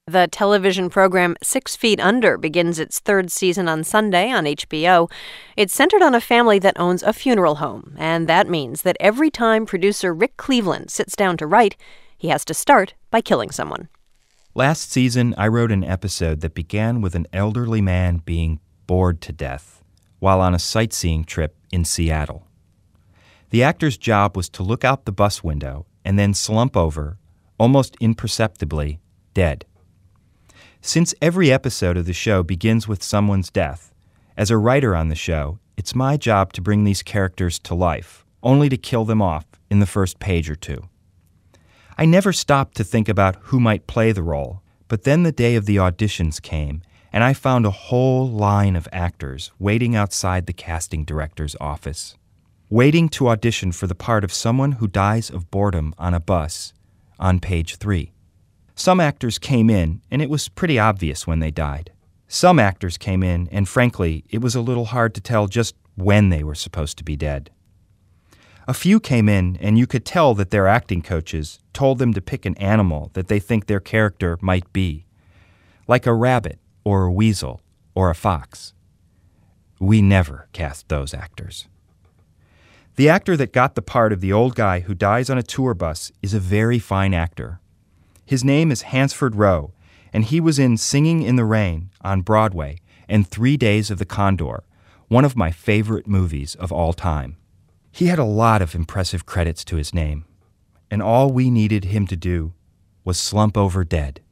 The television program 6 Feet Under begins its third season on Sunday on HBO. It's centered on a family that owns a funeral home, and that means that every time producer Rick Cleveland sits down to write, he has to start by killing someone. Last season, I wrote an episode that began with an elderly man being bored to death while on a sightseeing trip in Seattle. The actor's job was to look out the bus window and then slump over, almost imperceptibly, dead. Since every episode of the show begins with someone's death, as a writer on the show, it's my job to bring these characters to life, only to kill them off in the first page or two. I never stopped to think about who might play the role, but then the day of the auditions came, and I found a whole line of actors waiting outside the casting director's office, waiting to audition for the part of someone who dies of boredom on a bus on page 3. Some actors came in, and it was pretty obvious when they died. Some actors came in, and frankly, it was a little hard to tell just when they were supposed to be dead. A few came in, and you could tell that their acting coaches told them to pick an animal that they think their character might be, like a rabbit or a weasel or a fox. We never cast those actors. The actor that got the part of the old guy who dies on a tour bus is a very fine actor. His name is Hansford Rowe, and he was in Singing in the Rain on Broadway and 3 Days of the Condor, one of my favorite movies of all time. He had a lot of impressive credits to his name, and all we needed him to do was slump over dead.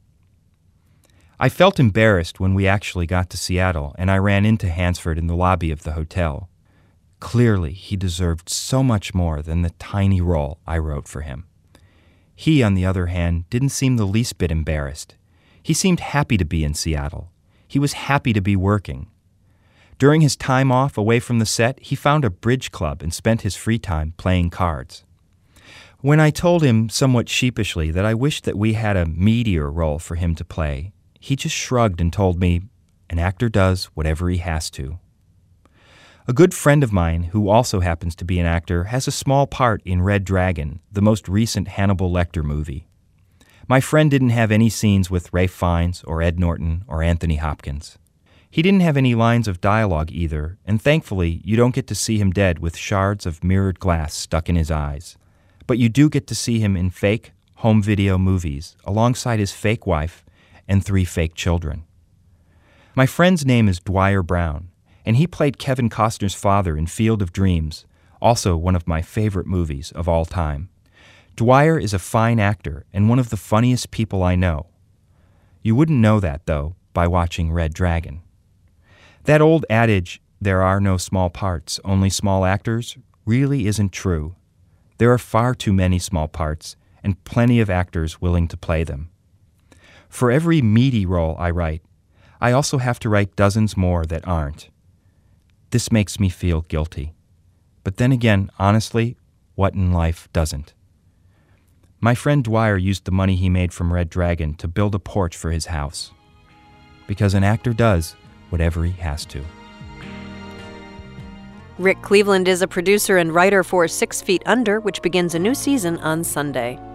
I felt embarrassed when we actually got to Seattle, and I ran into Hansford in the lobby of the hotel. Clearly, he deserved so much more than the tiny role I wrote for him. He, on the other hand, didn't seem the least bit embarrassed. He seemed happy to be in Seattle. He was happy to be working. During his time off away from the set, he found a bridge club and spent his free time playing cards. When I told him somewhat sheepishly that I wished that we had a meatier role for him to play, he just shrugged and told me, an actor does whatever he has to. A good friend of mine, who also happens to be an actor, has a small part in Red Dragon, the most recent Hannibal Lecter movie. My friend didn't have any scenes with Ralph Fiennes or Ed Norton or Anthony Hopkins. He didn't have any lines of dialogue either, and thankfully you don't get to see him dead with shards of mirrored glass stuck in his eyes. But you do get to see him in fake home video movies alongside his fake wife and 3 fake children. My friend's name is Dwyer Brown, and he played Kevin Costner's father in Field of Dreams, also one of my favorite movies of all time. Dwyer is a fine actor and one of the funniest people I know. You wouldn't know that, though, by watching Red Dragon. That old adage, there are no small parts, only small actors, really isn't true. There are far too many small parts and plenty of actors willing to play them. For every meaty role I write, I also have to write dozens more that aren't. This makes me feel guilty. But then again, honestly, what in life doesn't? My friend Dwyer used the money he made from Red Dragon to build a porch for his house. Because an actor does whatever he has to. Rick Cleveland is a producer and writer for 6 Feet Under, which begins a new season on Sunday.